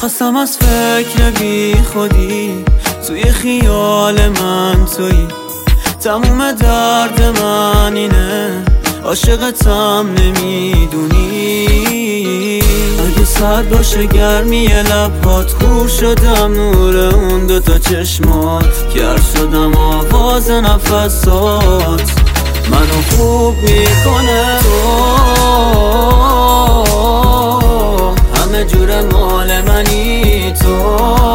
خستم از فکر بی خودی، توی خیال من تویی، تموم درد من اینه عاشقتم نمیدونی. اگه سرد باشه گرمی لبهات، خور شدم نور اون دوتا چشمات، گر شدم آواز نفسات، منو خوب میکنه تو، همه جور مال منی تو،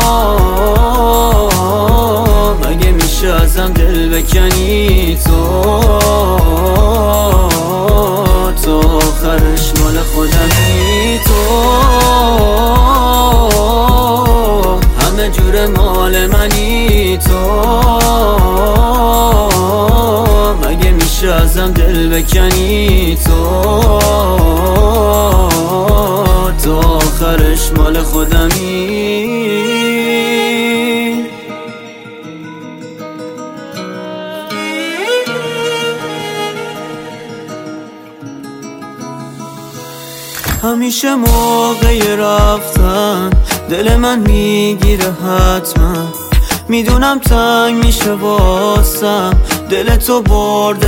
مگه میشه ازم دل بکنی تو، تو آخرش مال خودمی تو، همه جور مال منی تو، مگه میشه ازم دل بکنی تو، تو آخرش مال خودمی. همیشه موقع رفتن دل من میگیره حتما، میدونم تنگ میشه واسم، دل تو برده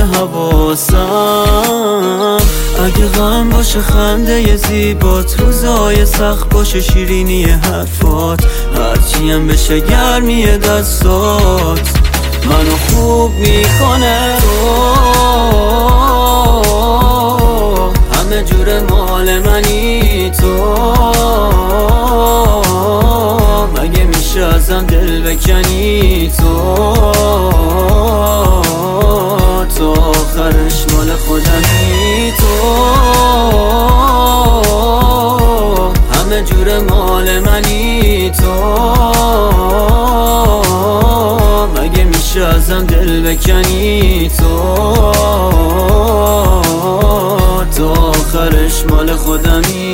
حواسم. اگه غم باشه خنده زیبات، روزای سخت باشه شیرینی حرفات، هرچی هم بشه گرمی دستات، منو خوب میکنه تو، همه جور مال منی تو، مگه میشه ازم دل بکنی تو، تو آخرش مال خودمی تو، همه جور مال منی تو، مگه میشه ازم دل بکنی تو، تو آخرش مال خودمی.